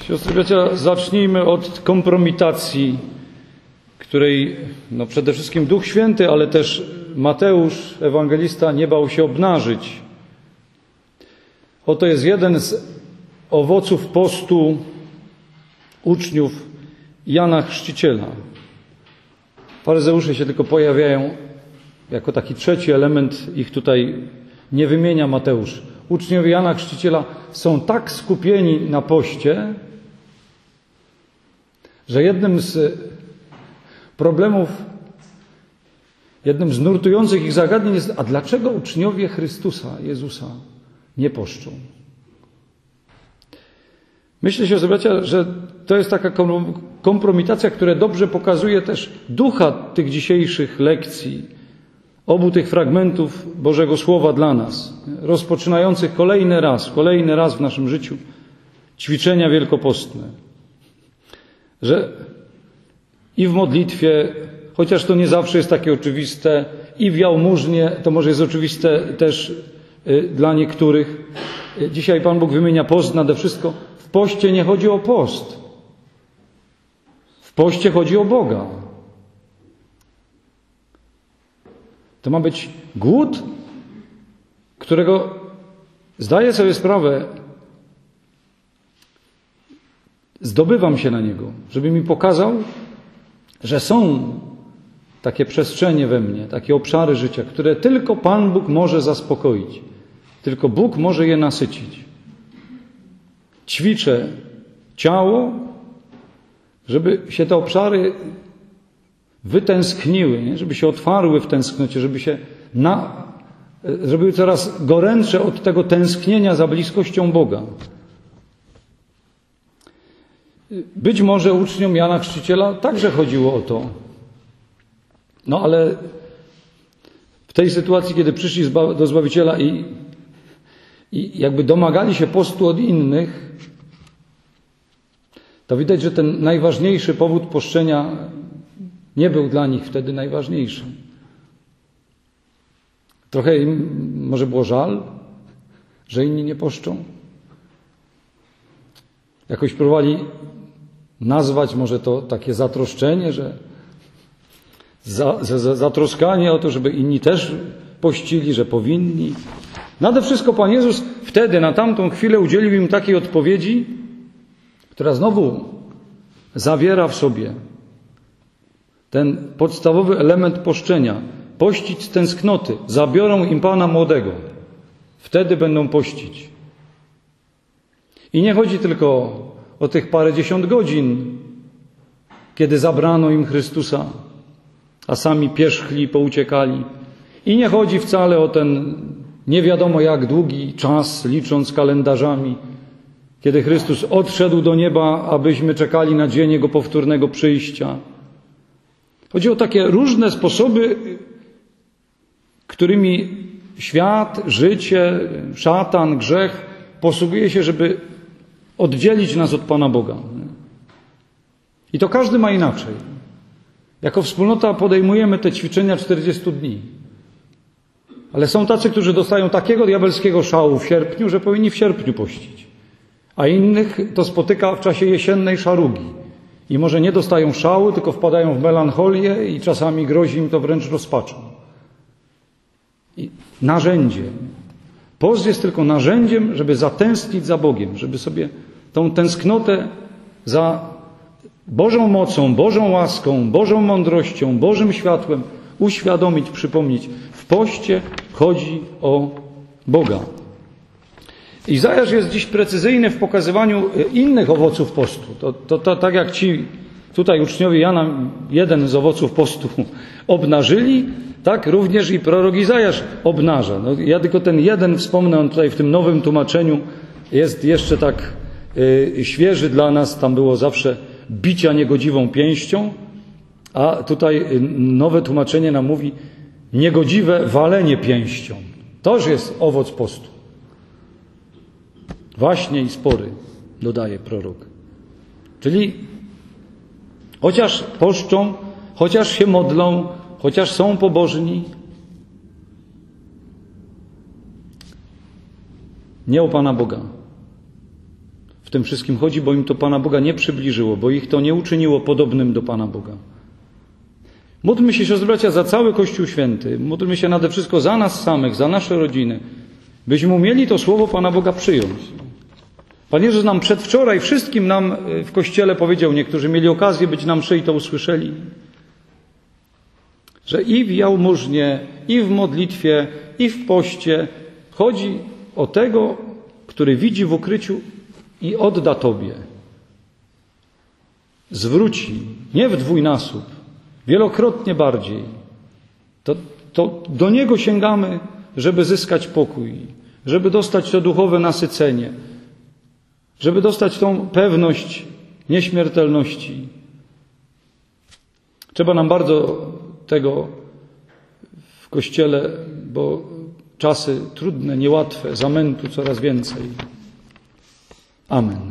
Siostry, bracia, zacznijmy od kompromitacji, której przede wszystkim Duch Święty, ale też Mateusz, ewangelista, nie bał się obnażyć. Oto jest jeden z owoców postu uczniów Jana Chrzciciela. Faryzeusze się tylko pojawiają jako taki trzeci element, ich tutaj nie wymienia Mateusz. Uczniowie Jana Chrzciciela są tak skupieni na poście, że jednym z problemów, jednym z nurtujących ich zagadnień jest: a dlaczego uczniowie Chrystusa, Jezusa, nie poszczą? Myślę, siostry, bracia, że to jest taka kompromitacja, która dobrze pokazuje też ducha tych dzisiejszych lekcji, obu tych fragmentów Bożego Słowa dla nas, rozpoczynających kolejny raz w naszym życiu ćwiczenia wielkopostne. Że i w modlitwie, chociaż to nie zawsze jest takie oczywiste, i w jałmużnie, to może jest oczywiste też dla niektórych. Dzisiaj Pan Bóg wymienia post nade wszystko. W poście nie chodzi o post. W poście chodzi o Boga. To ma być głód, którego zdaję sobie sprawę, zdobywam się na niego, żeby mi pokazał, że są takie przestrzenie we mnie, takie obszary życia, które tylko Pan Bóg może zaspokoić. Tylko Bóg może je nasycić. Ćwiczę ciało, żeby się te obszary wytęskniły, nie? Żeby się otwarły w tęsknocie, żeby były coraz gorętsze od tego tęsknienia za bliskością Boga. Być może uczniom Jana Chrzciciela także chodziło o to. Ale w tej sytuacji, kiedy przyszli do Zbawiciela i jakby domagali się postu od innych, to widać, że ten najważniejszy powód poszczenia nie był dla nich wtedy najważniejszy. Trochę im może było żal, że inni nie poszczą. Jakoś próbowali nazwać może to takie zatroszczenie, że zatroskanie o to, żeby inni też pościli, że powinni. Nade wszystko Pan Jezus wtedy, na tamtą chwilę, udzielił im takiej odpowiedzi, która znowu zawiera w sobie ten podstawowy element poszczenia. Pościć z tęsknoty. Zabiorą im Pana młodego. Wtedy będą pościć. I nie chodzi tylko o tych parędziesiąt godzin, kiedy zabrano im Chrystusa, a sami pierzchli, pouciekali. I nie chodzi wcale o ten nie wiadomo jak długi czas, licząc kalendarzami, kiedy Chrystus odszedł do nieba, abyśmy czekali na dzień Jego powtórnego przyjścia. Chodzi o takie różne sposoby, którymi świat, życie, szatan, grzech posługuje się, żeby oddzielić nas od Pana Boga. I to każdy ma inaczej. Jako wspólnota podejmujemy te ćwiczenia 40 dni. Ale są tacy, którzy dostają takiego diabelskiego szału w sierpniu, że powinni w sierpniu pościć. A innych to spotyka w czasie jesiennej szarugi. I może nie dostają szału, tylko wpadają w melancholię i czasami grozi im to wręcz rozpaczą. I narzędzie. Post jest tylko narzędziem, żeby zatęsknić za Bogiem, żeby sobie tą tęsknotę za Bożą mocą, Bożą łaską, Bożą mądrością, Bożym światłem uświadomić, przypomnieć. W poście chodzi o Boga. Izajasz jest dziś precyzyjny w pokazywaniu innych owoców postu. To tak jak ci tutaj uczniowie Jana jeden z owoców postu obnażyli, tak również i prorok Izajasz obnaża. Ja tylko ten jeden wspomnę, on tutaj w tym nowym tłumaczeniu jest jeszcze tak świeży dla nas. Tam było zawsze bicia niegodziwą pięścią, a tutaj nowe tłumaczenie nam mówi niegodziwe walenie pięścią. Toż jest owoc postu. Waśnie i spory, dodaje prorok. Czyli chociaż poszczą, chociaż się modlą, chociaż są pobożni, nie o Pana Boga. w tym wszystkim chodzi, bo im to Pana Boga nie przybliżyło, bo ich to nie uczyniło podobnym do Pana Boga. Módlmy się, siostry bracia, za cały Kościół Święty. Módlmy się nade wszystko za nas samych, za nasze rodziny, byśmy umieli to słowo Pana Boga przyjąć. Pan Jezus nam przedwczoraj wszystkim nam w Kościele powiedział, niektórzy mieli okazję być na mszy i to usłyszeli, że i w jałmużnie, i w modlitwie, i w poście chodzi o tego, który widzi w ukryciu i odda Tobie. Zwróci, nie w dwójnasób, wielokrotnie bardziej. To do Niego sięgamy, żeby zyskać pokój, żeby dostać to duchowe nasycenie, żeby dostać tą pewność nieśmiertelności. Trzeba nam bardzo tego w Kościele, bo czasy trudne, niełatwe, zamętu coraz więcej. Amen.